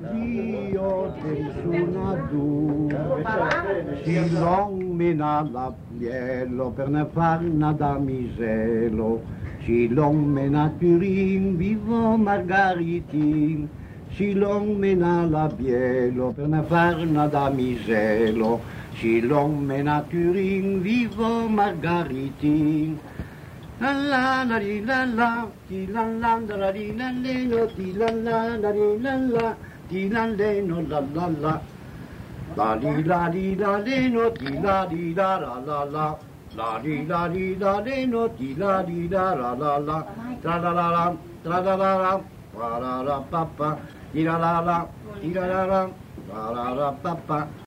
Dio del sunadu, si long mena la bielo per ne farna da miselo, si long mena Turin, vivo Margaritin, si long mena la bielo per ne farna da miselo, si long mena Turin, vivo Margaritin. La la la di la la di la la la di la leno di la la la di la la di la leno la la la di la leno di la la la di la leno di la la tra la la tra la la tra la la pa pa di la la di la la la pa pa.